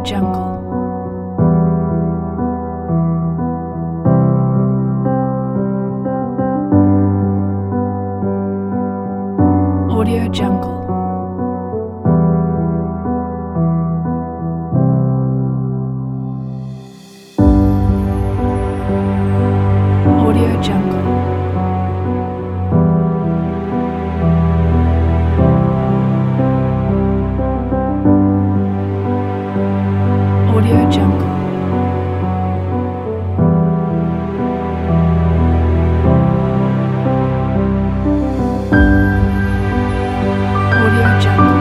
Jungle. Audio Jungle. Audio Jungle. Audio Jungle. Audio Jungle.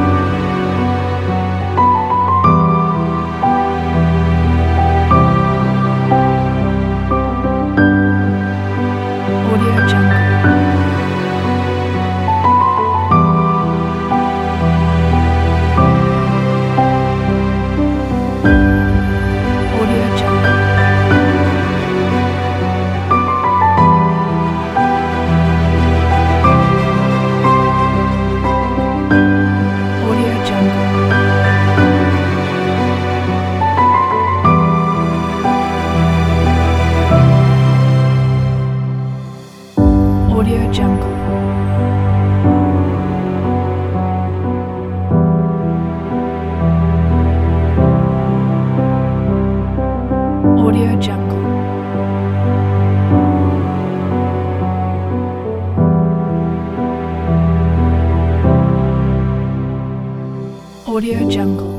Audio Jungle. Audio Jungle. Audio Jungle. Audio Jungle. Audio Jungle. Audio Jungle.